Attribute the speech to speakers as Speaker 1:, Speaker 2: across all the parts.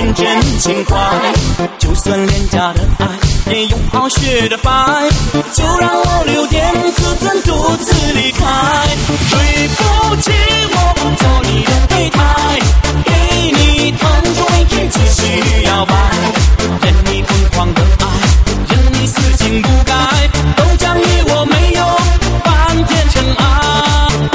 Speaker 1: 天真情怀，就算廉价的爱也有好学的白，就让我留点自尊独自离开。对不起，我不做你的备胎，给你疼痛一直继续摇摆，任你疯狂的爱，任你死性不改，都将与我没有半点尘埃。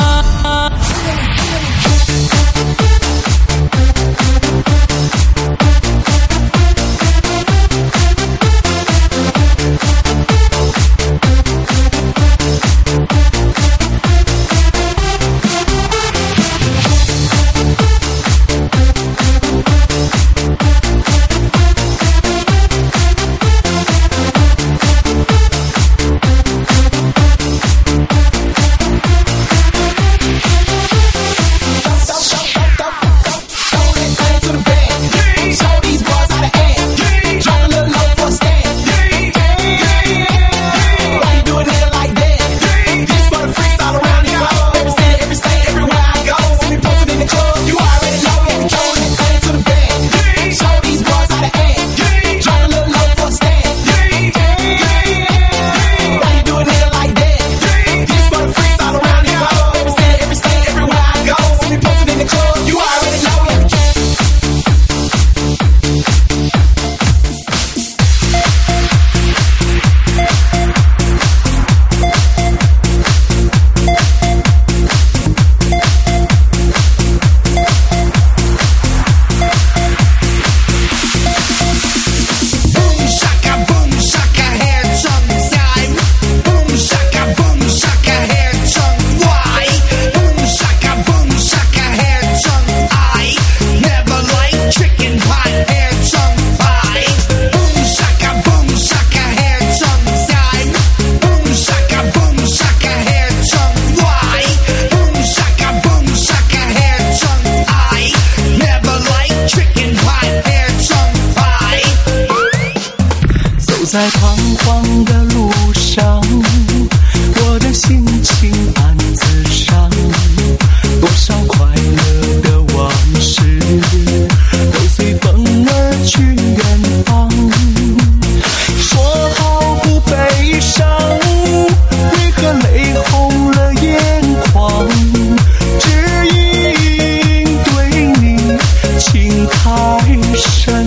Speaker 2: 在彷徨的路上，我的心情暗自伤，多少快乐的往事都随风而去远方。说好不悲伤，为何泪红了眼眶？只因对你情太深，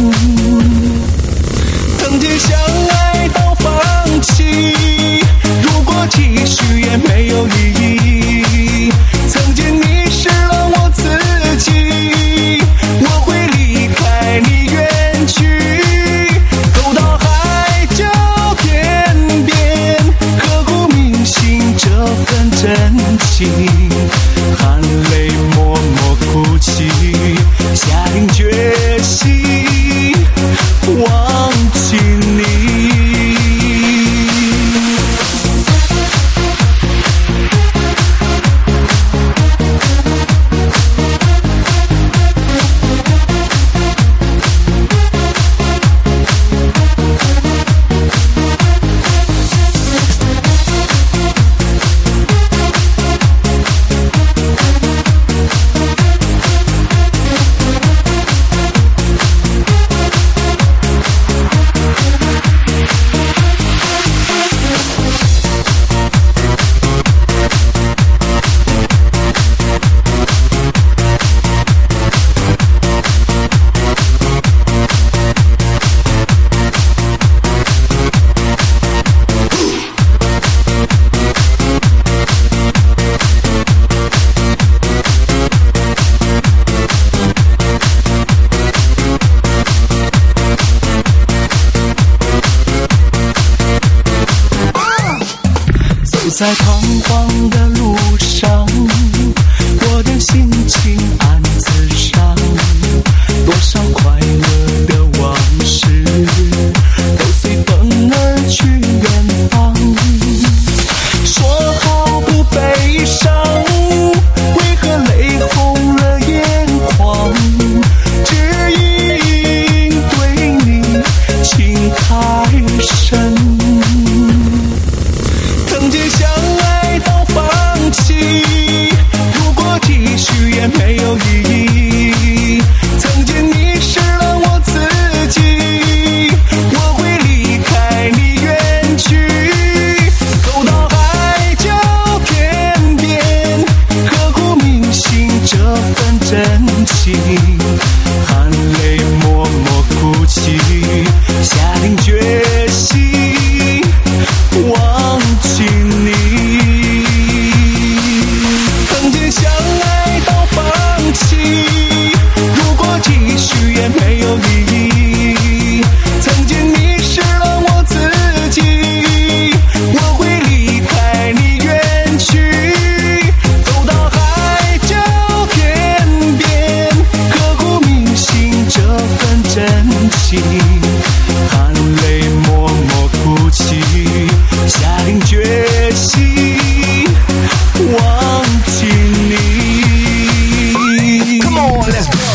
Speaker 2: 曾经相爱到放弃，如果继续也没有意义。曾经迷失了我自己，我会离开你远去，走到海角天边，刻骨铭心这份真情，含泪默默哭泣，下定决心忘记你。在彷徨的路上，我的心情暗自伤，多少快乐的往事都随风而去远方。说好不悲伤，为何泪红了眼眶？只因对你情太深，曾经相爱到放弃，如果继续也没有意义。曾经迷失了气，含泪默默哭泣，下定决心忘记你。Come on, let's go.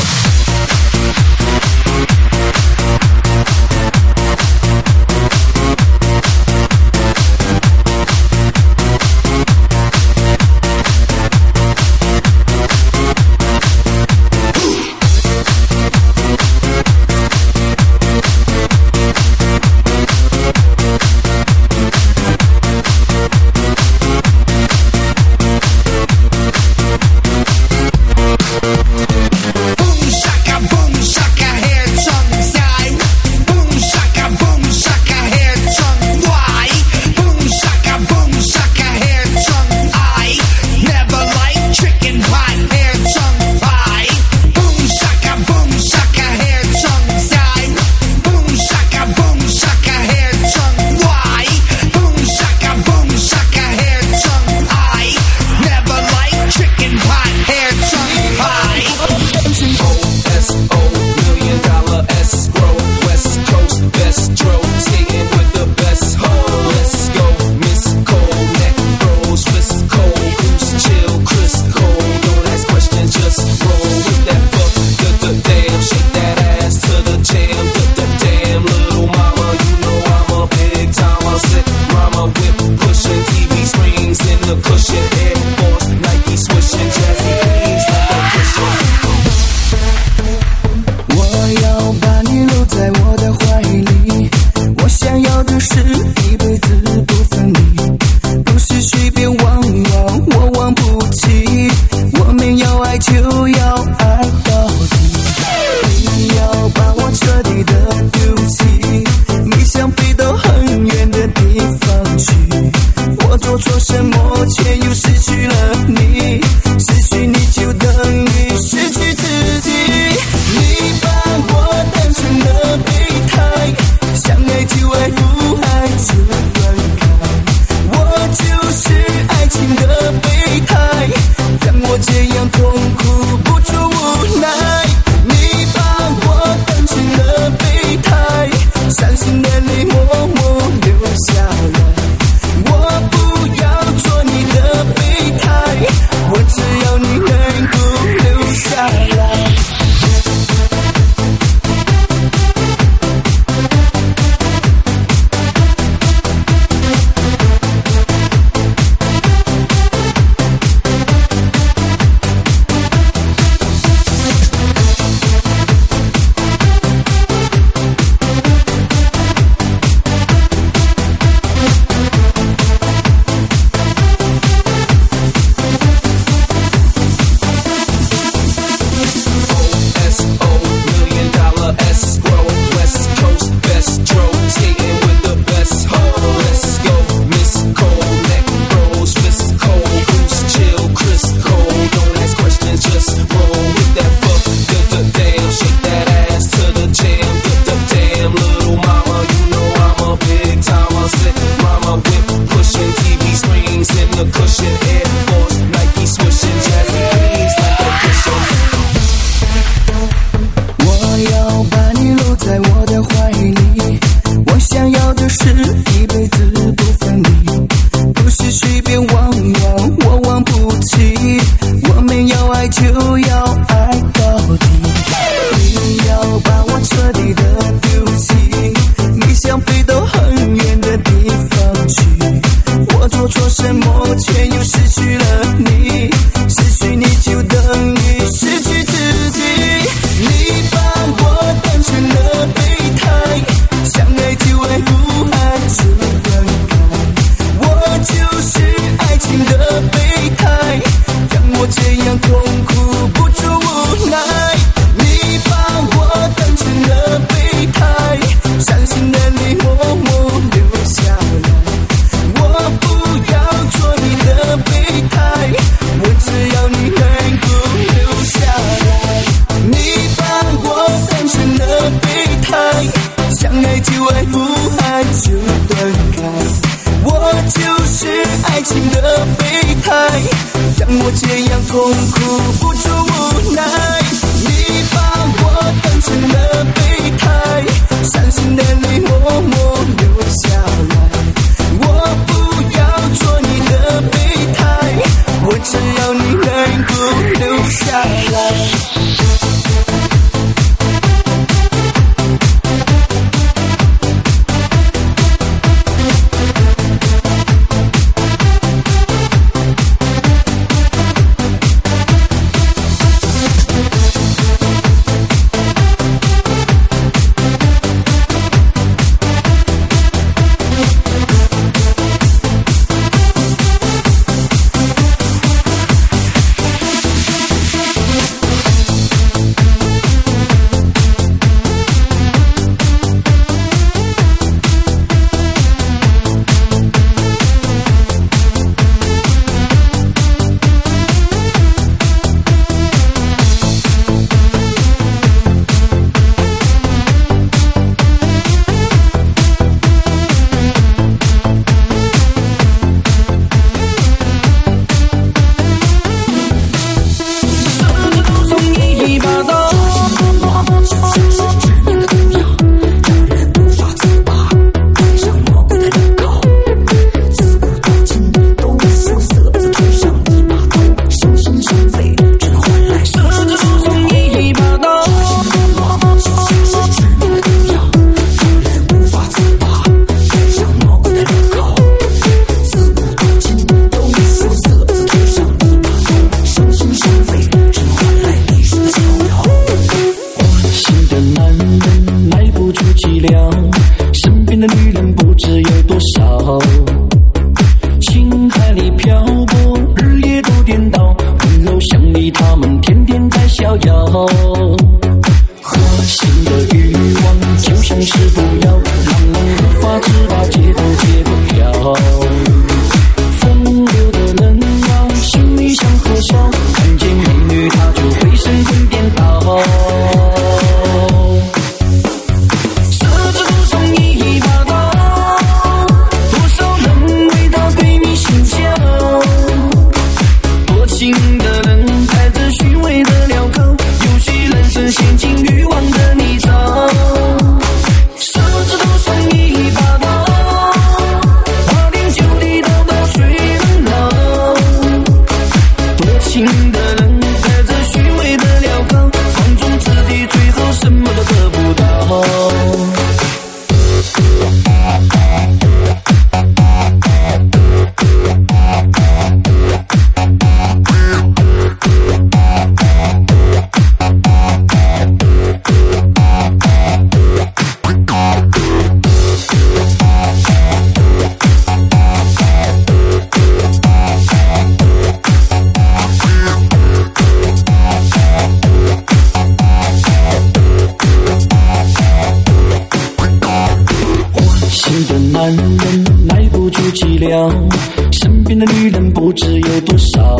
Speaker 1: 男人耐不住寂寥，身边的女人不知有多少。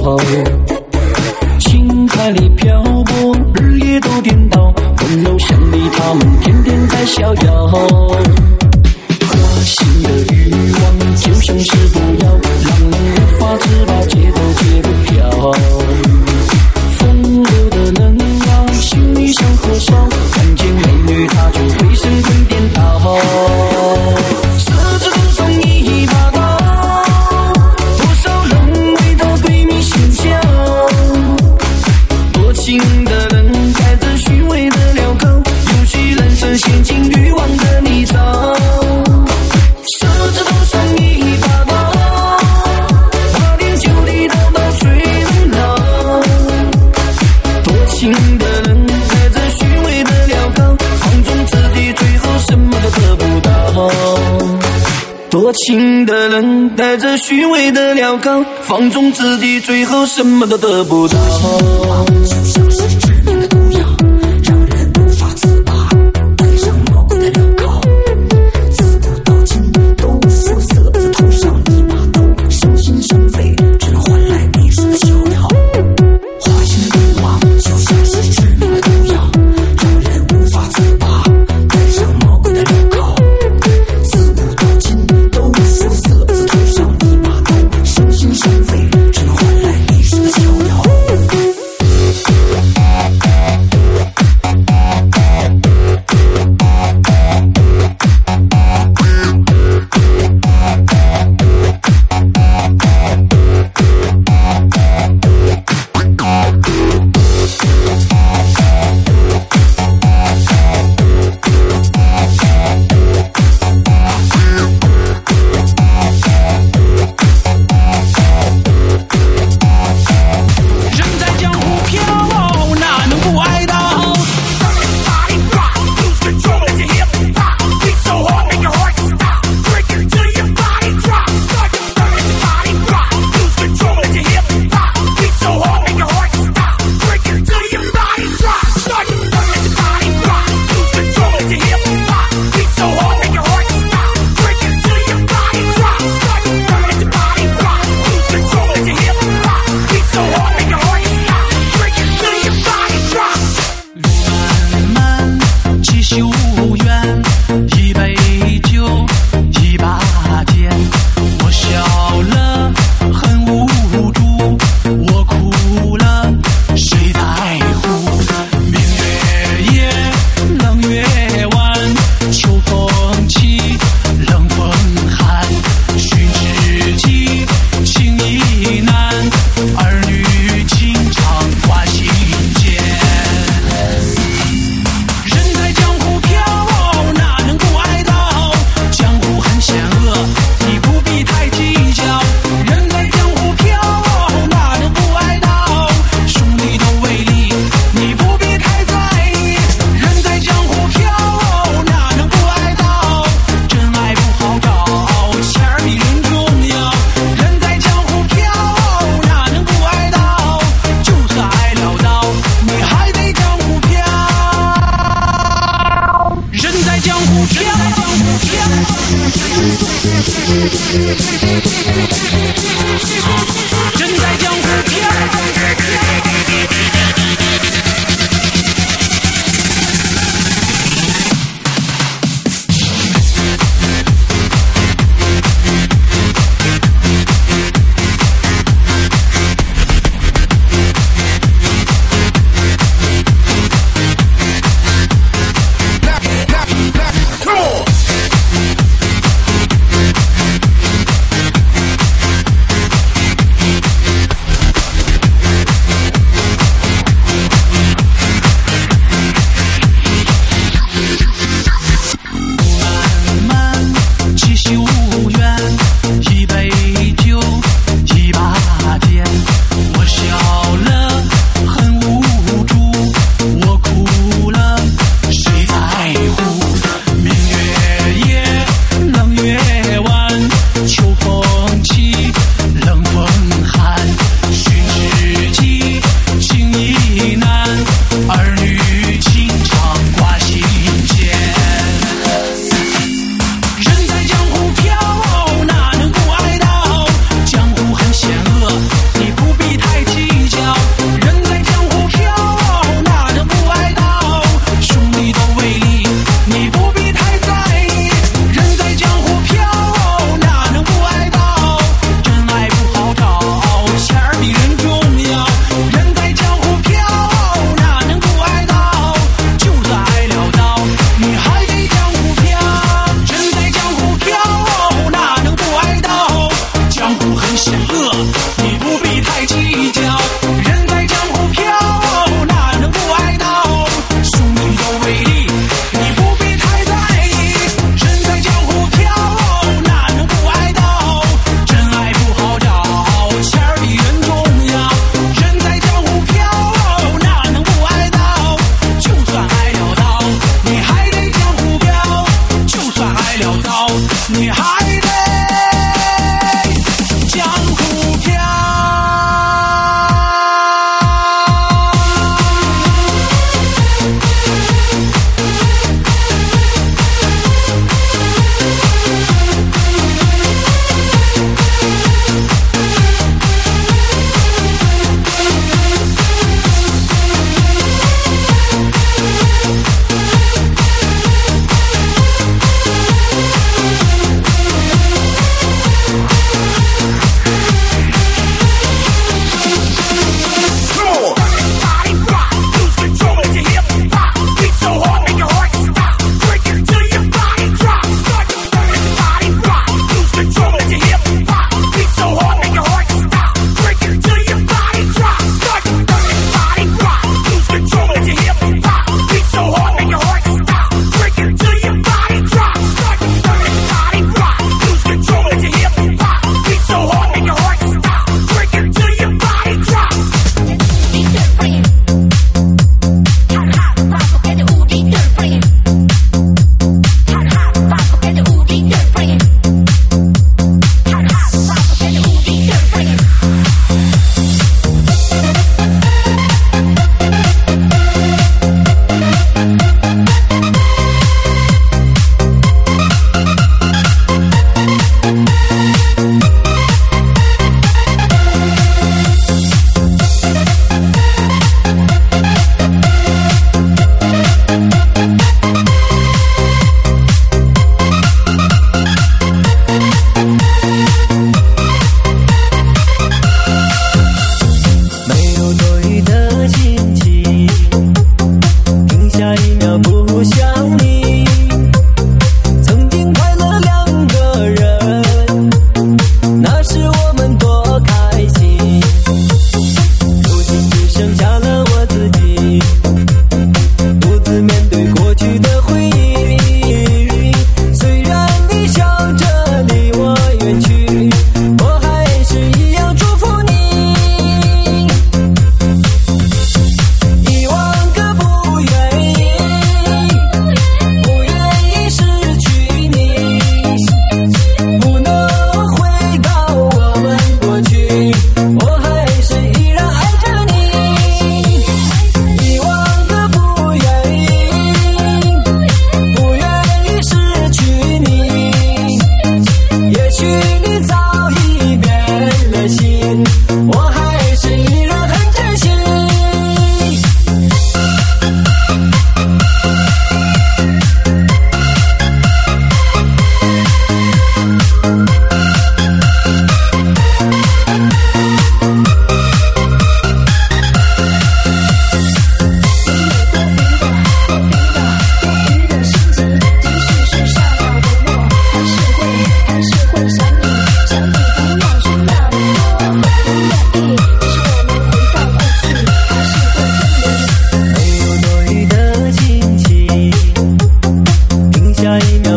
Speaker 1: 情海里漂泊，日夜都颠倒，温柔乡里他们天天在逍遥。花心的欲望就像是毒药，让人无法自拔，戒都戒不掉。风流的人啊，心里像火烧，看见美女他就会神魂颠倒。十指都上一把刀，多少人为他对你心焦。多情的人带着虚伪的镣铐，有些人生陷进欲望的泥沼。十指都上一把刀，8点9地刀刀催人老。多情的人带着虚伪的镣铐，放纵自己最后什么都得不到。多情的人带着虚伪的镣铐，放纵自己最后什么都得不到。
Speaker 3: 就像是致命的毒药，让人无法自拔，戴上魔鬼的镣铐，自古到今都肤色字头上一把刀，伤心伤肺只能换来一时的逍遥。花心的欲望就像是致命的毒药，让人无法自拔，戴上魔鬼的镣铐，自古到今都肤色字头上一把刀，伤心伤肺只能换来一时的逍遥。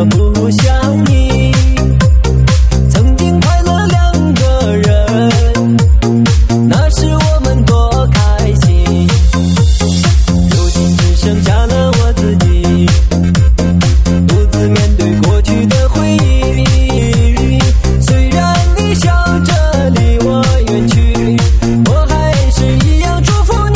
Speaker 3: 的不像你，曾经快乐两个人，那时我们多开心，如今只剩下了我自己，独自面对过去的回忆。虽然你笑着离我远去，我还是一样祝福你。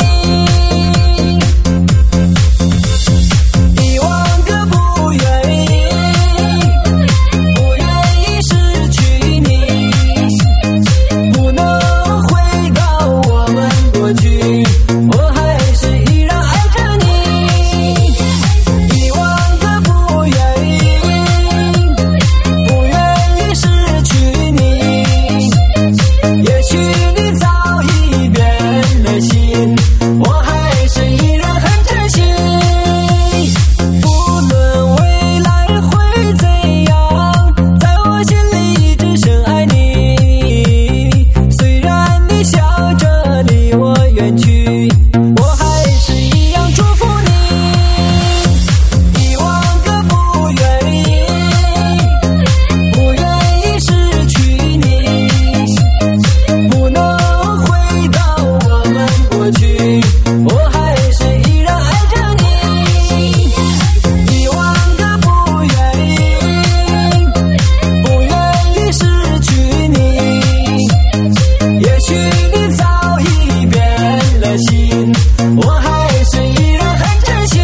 Speaker 3: 一万个不愿意，不愿意失去你，不能回到我们过去，我还是依然爱着你。一万个不愿意，不愿意失去你，也许你早已变了心，我还是依然很珍惜。不论未来会怎样，在我心里只剩爱你。虽然你笑着离我远去，我还是一样祝福你。一万个不愿意，不愿意失去你，不能回到我们过去，我还是依然爱着你。一万个不愿意，不愿意失去你，也许你早已变了心，我还是依然很珍惜。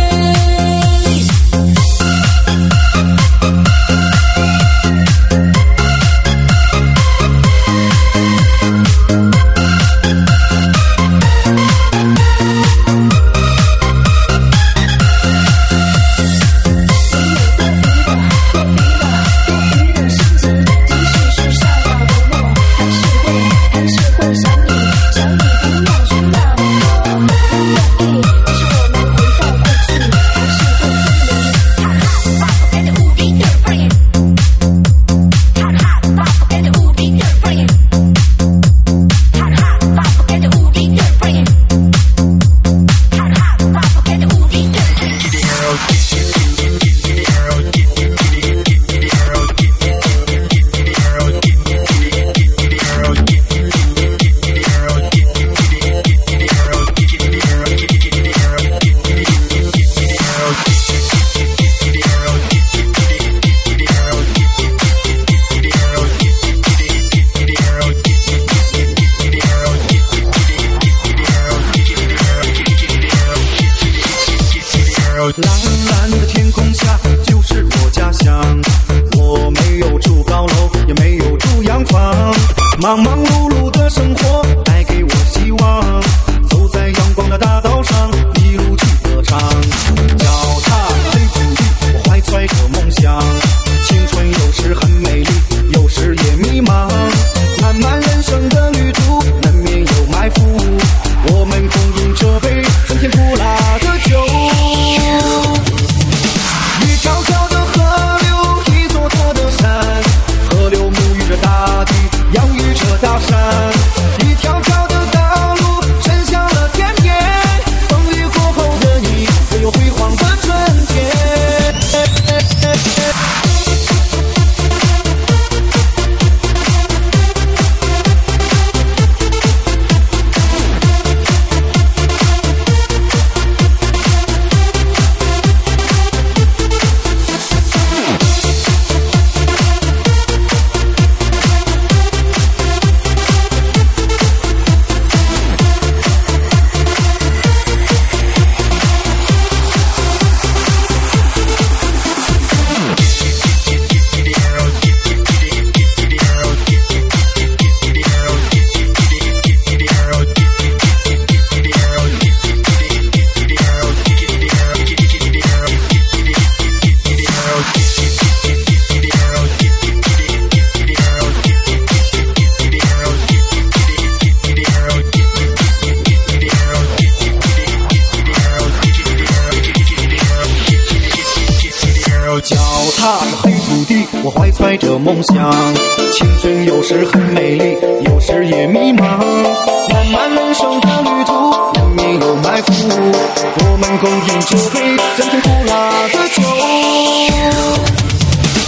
Speaker 2: 蓝蓝的天空下就是我家乡，我没有住高楼，也没有住洋房，忙忙碌碌的生活带给我希望，走在阳光的大道上，一路去歌唱，脚踏黑土地，我怀揣着梦想，青春有时很美丽，有时也迷茫，漫漫人生的旅途难免有埋伏，我们共饮这杯酸甜苦辣的酒。一条条的河流，一座座的山，河流沐浴着大地，养育着大山。一条条的道路，伸向了天边，风雨过后的你，会有辉煌的春天。脚踏着黑土地，我怀揣着梦想。青春有时很美丽，有时也迷茫。漫漫人生的旅途，难免有埋伏。我们共饮这杯酸甜苦辣的酒。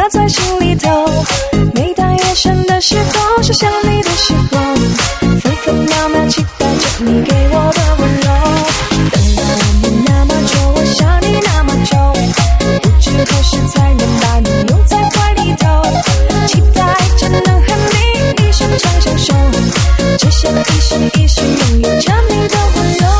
Speaker 4: 刻在心里头。每当夜深的时候，想想你的时候，分分秒秒期待着你给我的温柔。等到我们那么久，我想你那么久，不知何时才能把你拥在怀里头。期待着能和你一生长相守，只想一生一世拥有着你的温柔。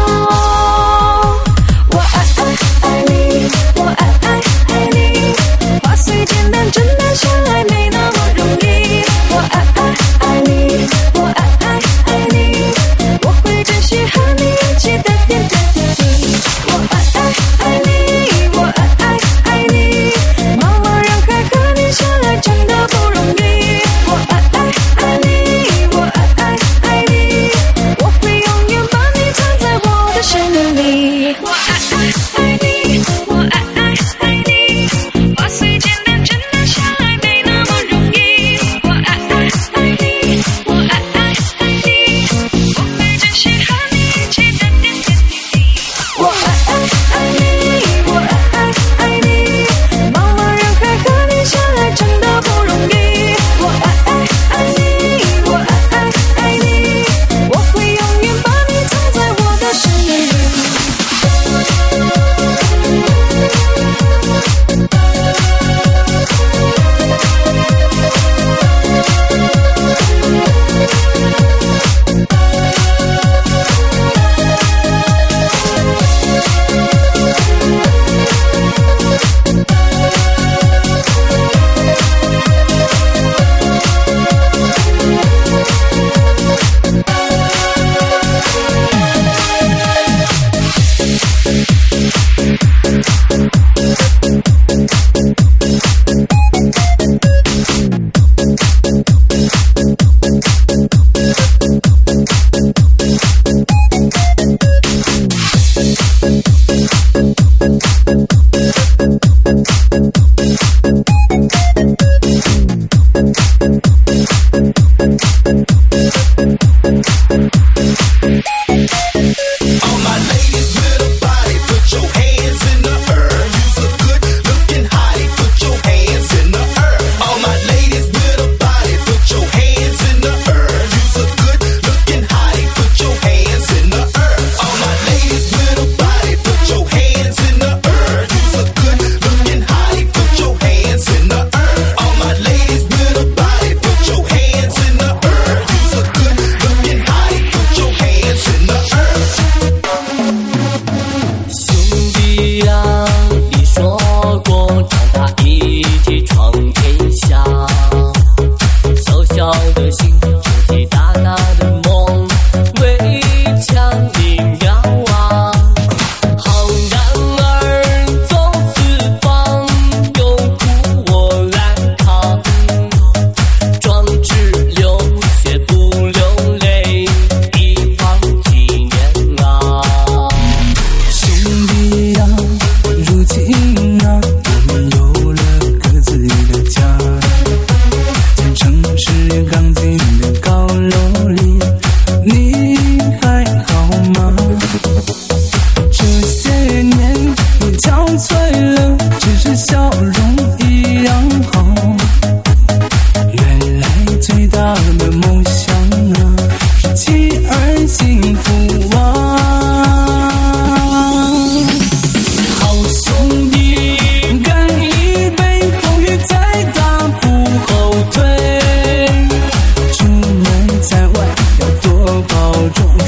Speaker 4: 我爱爱爱你，我爱爱爱你，话虽简单，真的相爱没那么容易。我爱爱爱你，我爱爱爱你，我会珍惜和你一起的点点滴滴。我爱爱爱你，我爱爱爱你，茫茫人海和你相爱真的不容易。我爱爱爱你，我爱爱爱你，我会永远把你藏在我的生命里。我爱爱爱你，我爱爱爱你，话虽简单，真的相爱没那么容易。我爱爱爱你，我爱爱爱你，我会珍惜和你一起的点点滴滴。我爱爱爱你，我爱爱爱你，茫茫人海和你相爱真的不容易。我爱爱爱你，我爱爱爱你，我会永远把你藏在我的生命里。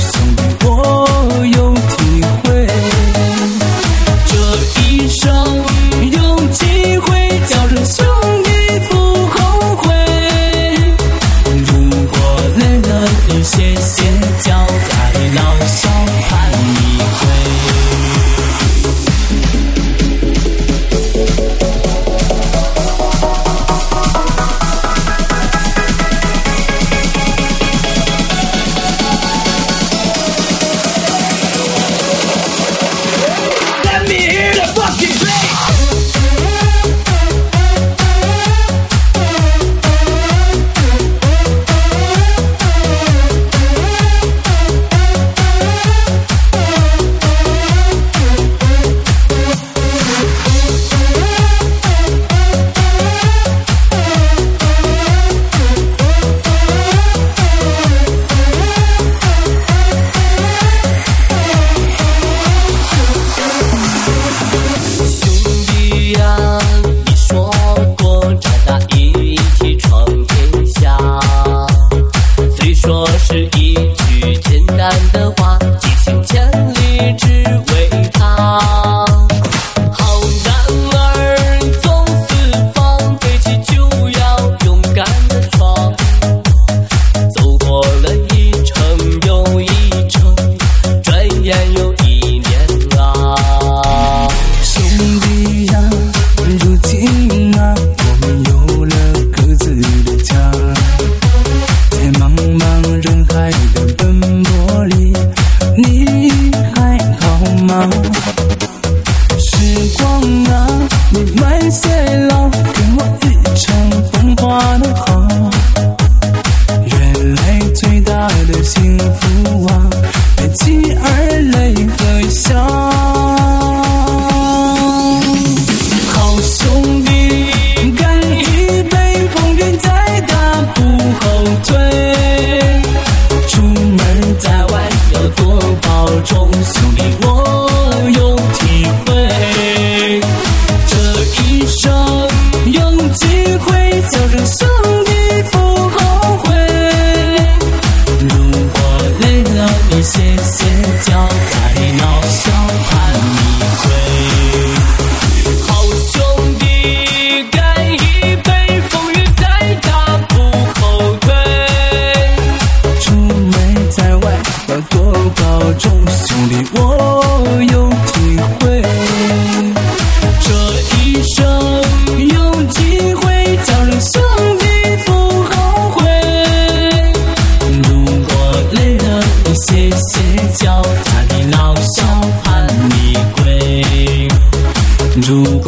Speaker 4: 兄弟，我有体会，这一生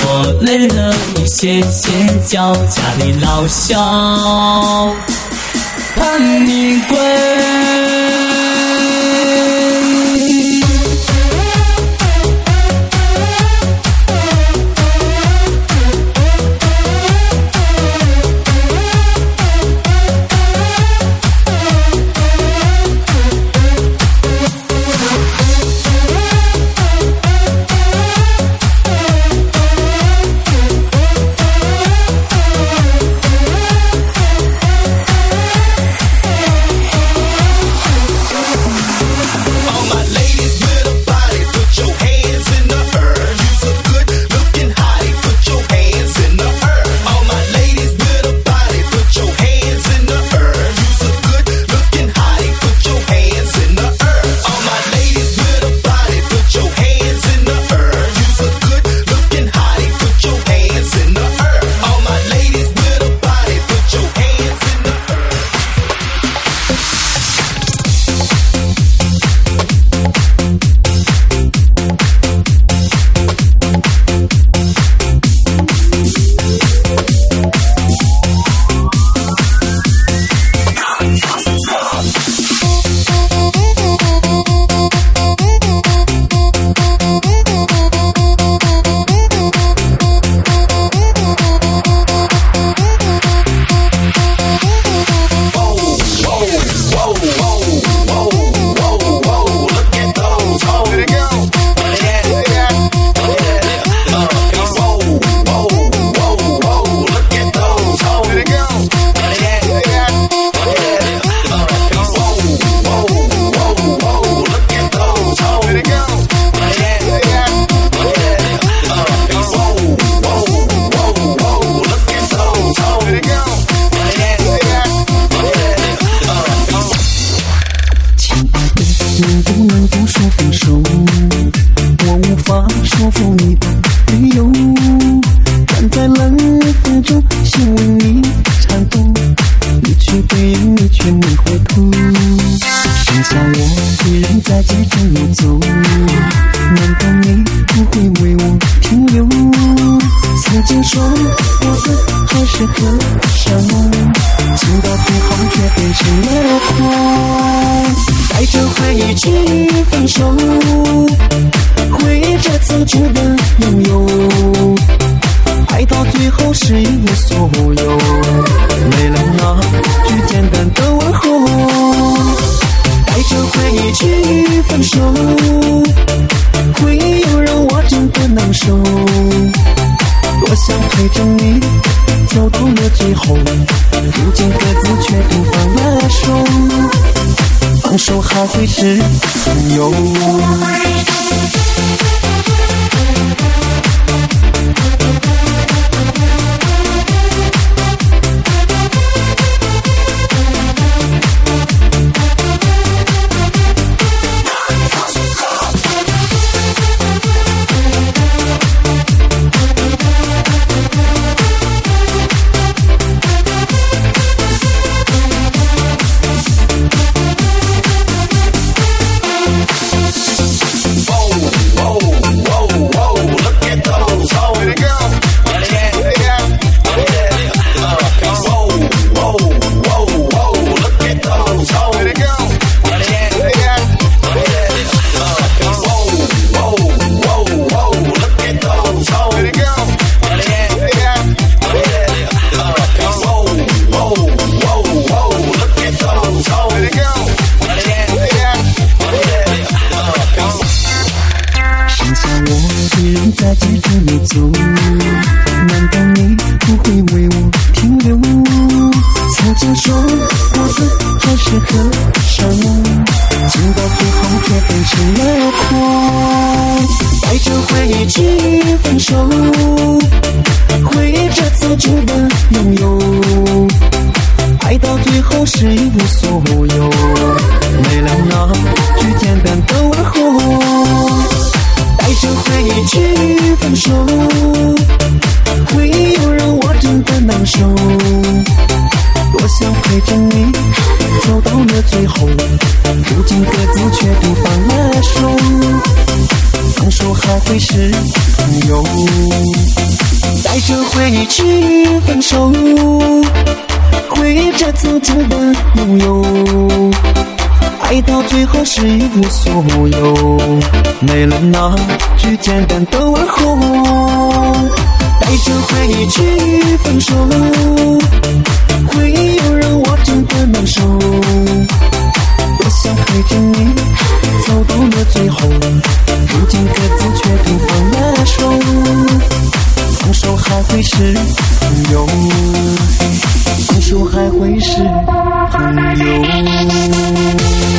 Speaker 1: 我累了，你歇歇脚，家里老小盼你归。
Speaker 2: 还会是朋友。还会是朋友。 着回忆去分手，回忆着曾经的拥有，爱到最后是一无所有，没了那句简单的问候。带着回忆去分手，回忆又让我真的难受。我想陪着你走到了最后，如今各自却平分了手，放手还会是朋友，放手还会是朋友。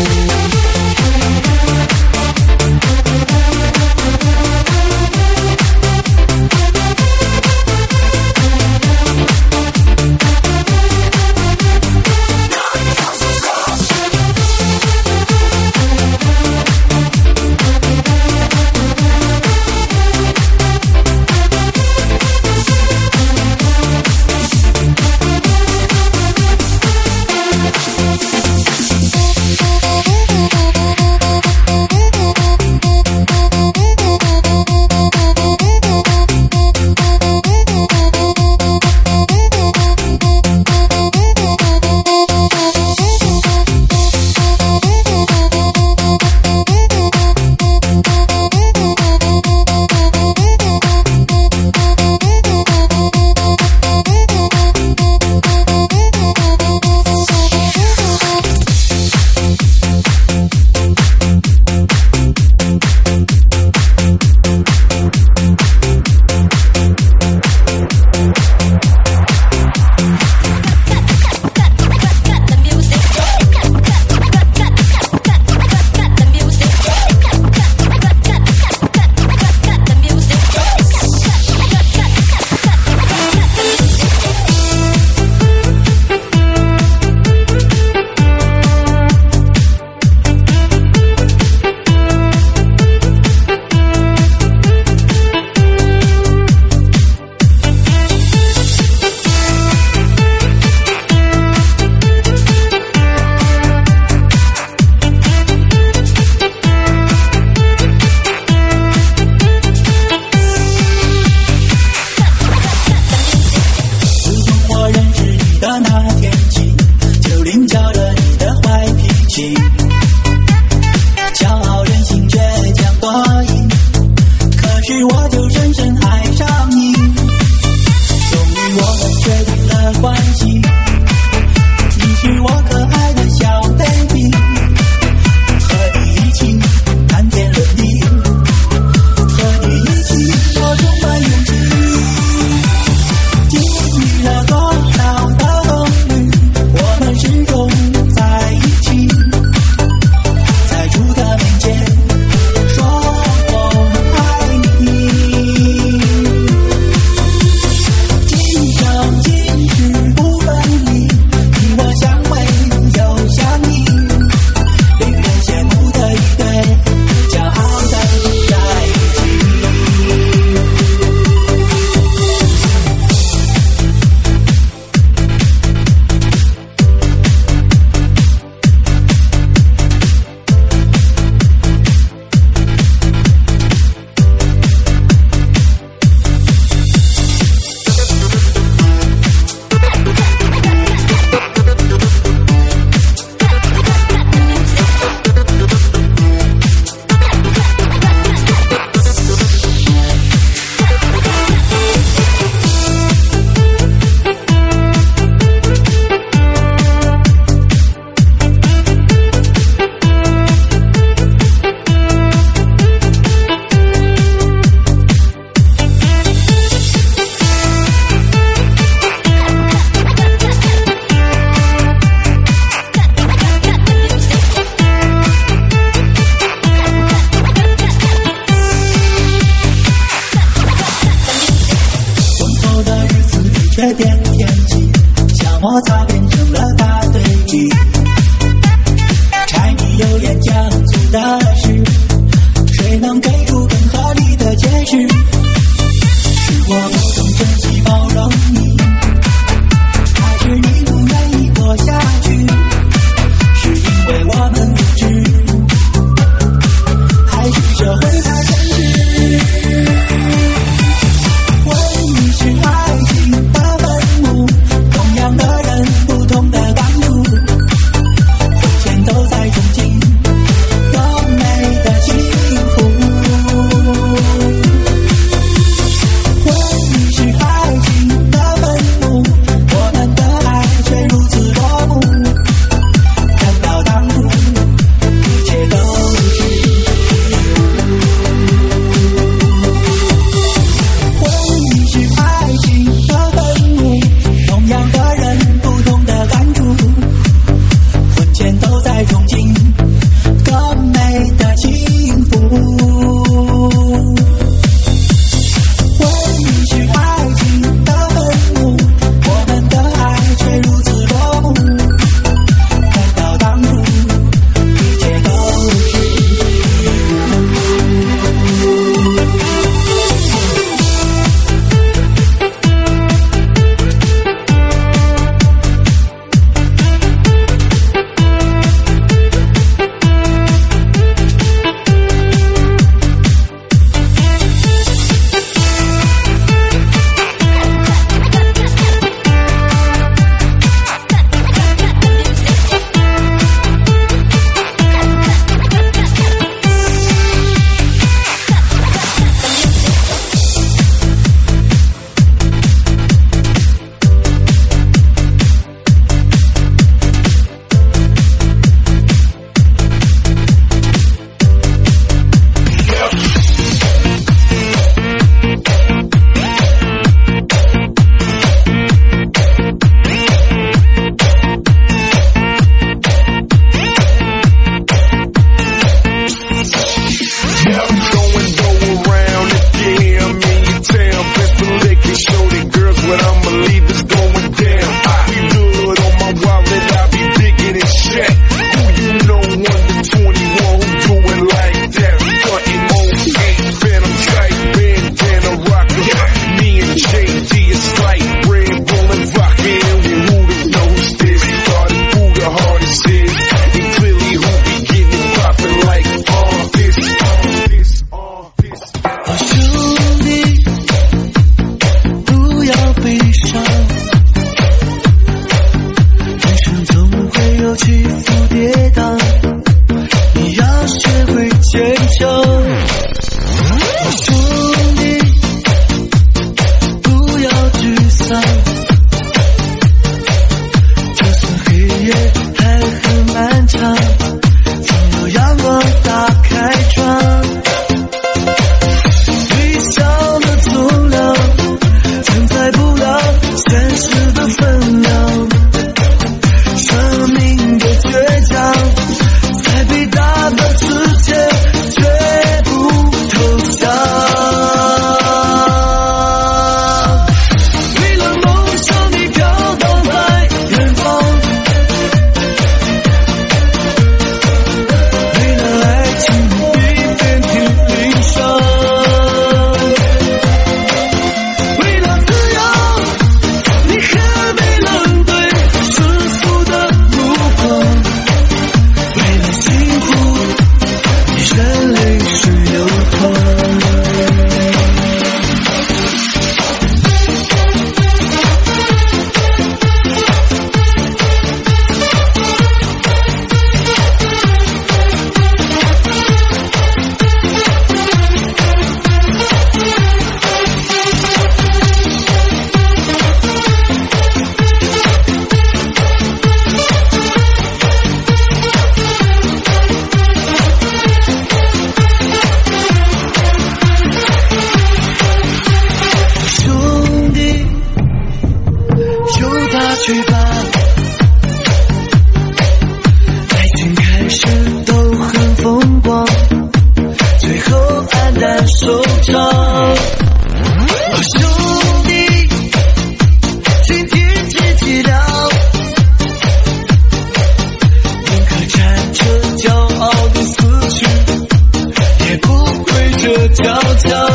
Speaker 1: 却变天气，小摩擦变成了大对比。柴米油盐酱醋的事，谁能给出更合理的解释？是我不懂珍惜包容你，还是你不愿意活下去？是因为我们无知，还是社会太现实？问你是爱
Speaker 2: but I'ma leave this going down. Be good on my wallet, I be bigger than Shaq. Who you know under 21 who do it like that? Cutting old 8 Phantom tight, bandana rocker. Me and JD is like Red Bull and vodka. And we who the knows this? Started who the hardest is. And clearly who be getting it poppin' like all this.
Speaker 3: 兄弟，不要悲伤，人生总会有起伏跌宕，你要学会坚强。兄弟，不要沮丧，就算黑夜还很漫长，总有阳光打开窗。微笑的重量承载不了现实的分量，生命的倔强在被打倒之前绝不投降。为了梦想你飘荡在远方，为了爱情你遍体鳞伤，为了自由你还没冷对世俗的目光，为了幸福你任泪水流淌。兄弟，由他去吧，爱情开始都很风光，最后黯淡收场。兄弟，请挺起脊梁，宁可站着骄傲的死去，也不跪着交枪。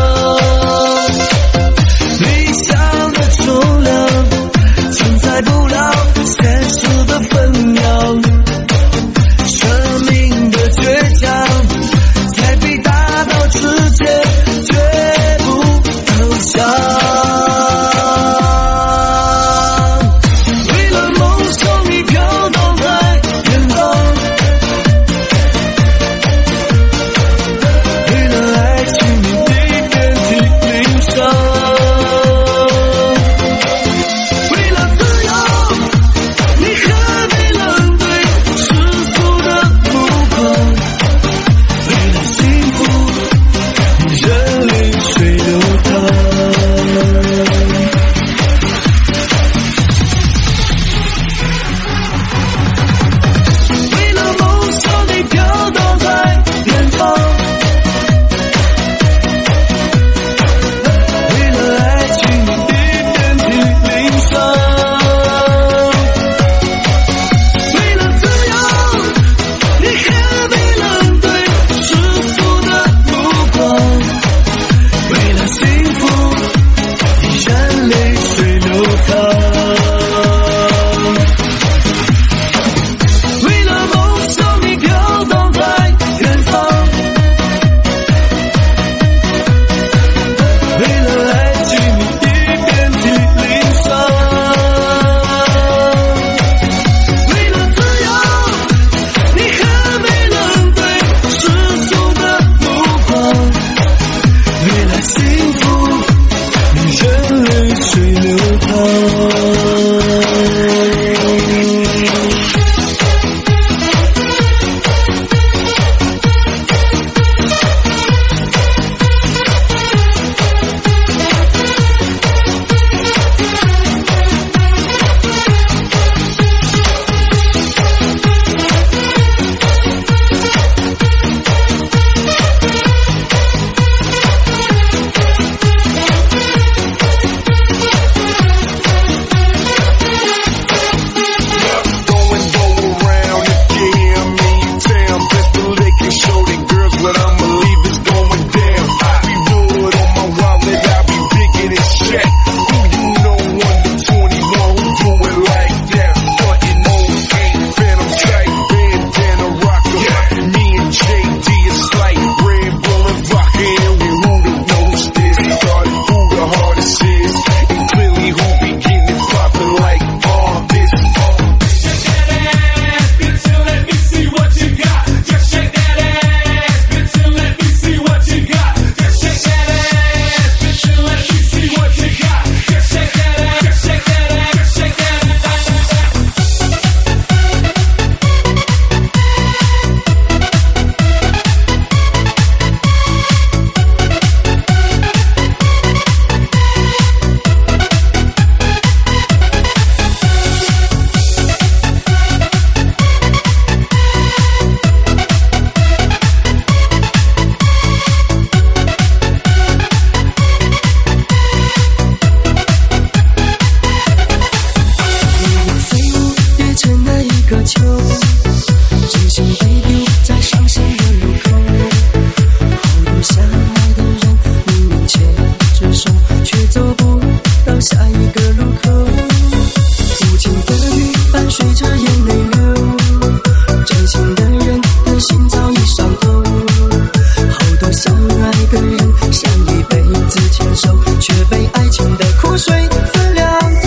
Speaker 3: 理想的重量承载不了现实的分量，生命的倔强在被打倒之前绝不投降。为了梦想你飘荡在远方，为了爱情你遍体鳞伤，为了自由你还没冷对世俗的目光，为了幸福你任泪水流淌。为了梦想你飘荡在远方，为了爱情你遍体鳞伤，为了自由你还没冷对世俗的目光，为了幸福你任泪水流淌。为了梦想你飘荡在远方，为了爱情你遍体鳞伤，为了自由你还没冷对世俗的目光，为了幸福你任泪水流淌。
Speaker 2: 水分两头。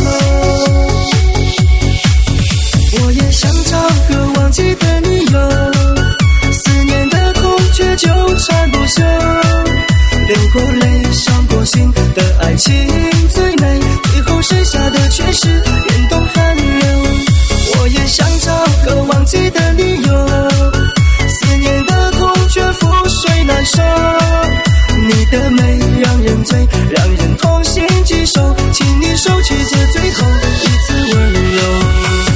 Speaker 2: 我也想找个忘记的理由，思念的痛却纠缠不休，流过泪伤过心的爱情最美，最后剩下的却是眼动寒流。我也想找个忘记的理由，思念的痛却覆水难收，你的美让人醉，让人痛心疾首，请你收起这最后一次温柔。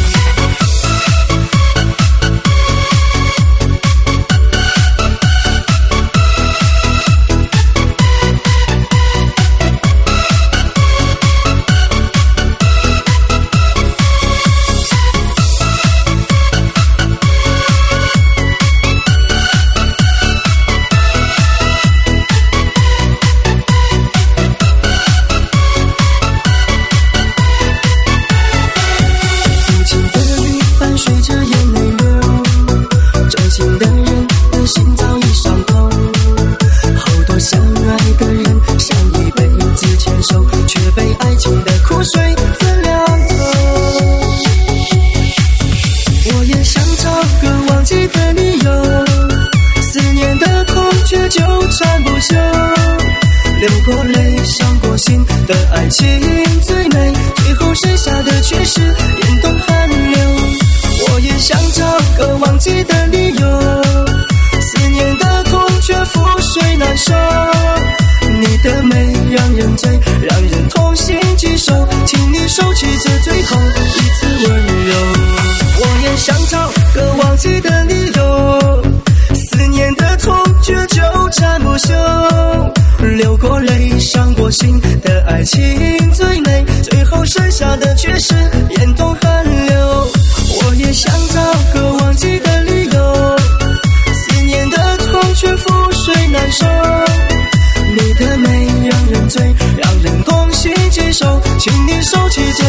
Speaker 2: 流过泪伤过心的爱情最美，最后剩下的却是眼动寒流。我也想找个忘记的理由，思念的痛却覆水难收，你的美让人醉，让人痛心疾首，请你收起这最后一次温柔。我也想找个忘记的理由，思念的痛却纠缠不休，流过泪伤过心的爱情最美，最后剩下的却是眼动寒流。我也想找个忘记的理由，思念的痛却覆水难收，你的美让人醉，让人痛心疾首，请你收起这